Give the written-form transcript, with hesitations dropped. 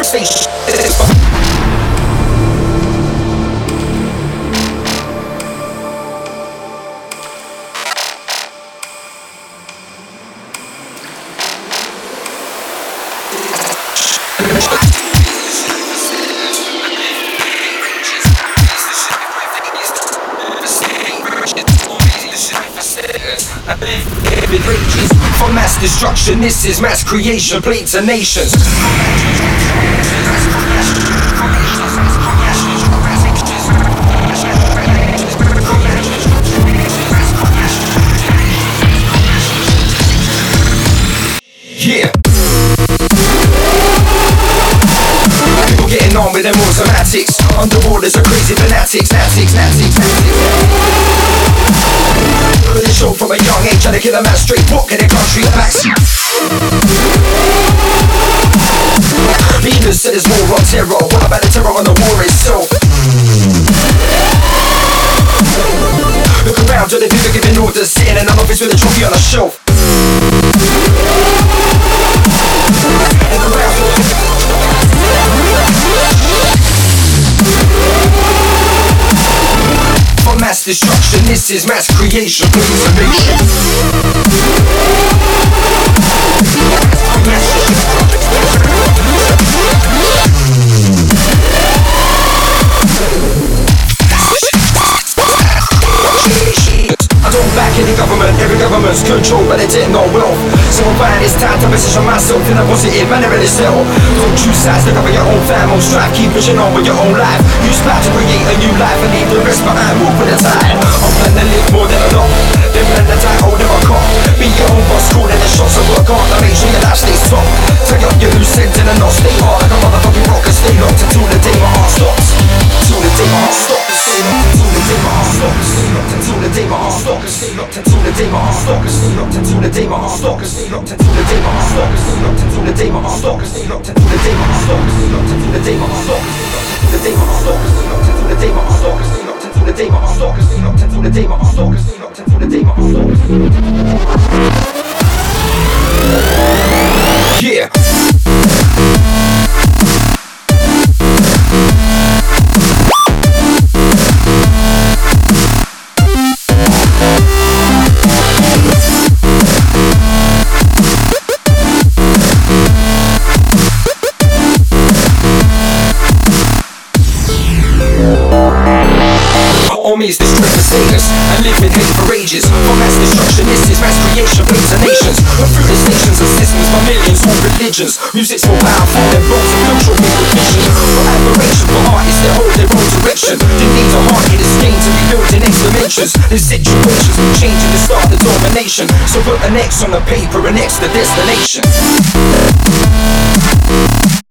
station. For mass destruction, this is mass creation, plates of nations. Yeah. People getting on with them automatics. Underwaters are crazy fanatics. They show from a young age, trying to kill a man straight, walking their country backs. Leaders said there's more on terror. What about the terror on the war itself? Look around, do the people giving orders, sitting in an office with a trophy on a shelf. For mass destruction, this is mass creation, plates of nations. I don't back any government, every government's controlled by their techno wealth. So I find it's time to position myself in a positive manner in itself. Don't choose sides, look over your own family, strive, keep pushing on with your own life. Use power to create a new life and leave the rest behind, move with the tide. I'm planning to live more than a lot, then plan to die, hold them a cop. Be your own boss, call in the shots and work hard to make sure your life stays top. Take up your loose ends in a knot, stay hard like a motherfucking rocker, stay locked until the day my heart stops. Till the day my heart stops. Stay locked until the day my heart stops. Stay locked until the day my heart stops. Stay locked until the day my heart stops. Stay locked until the day my heart stops. Stay locked until the day my heart stops. Stay locked until the day my heart stops. Stay locked until the day my heart stops. Stay locked until the day my heart stops. Stay locked until the day my heart stops. Stay locked until the day my heart stops. Stay locked until the day my heart stops. Stay locked until the day my heart stops. Stay locked until the day my heart stops. Yeah. Armies destroy the status and live with hate for ages. For mass destruction, this is mass creation, plates of nations. But through the stations and systems by millions, all religions. Music's more powerful than bones of cultural recognition. For admiration for artists that hold their own direction. They need a heart in this game to rebuild in next dimensions. The situations will change and they start the domination. So put an X on the paper and X the destination.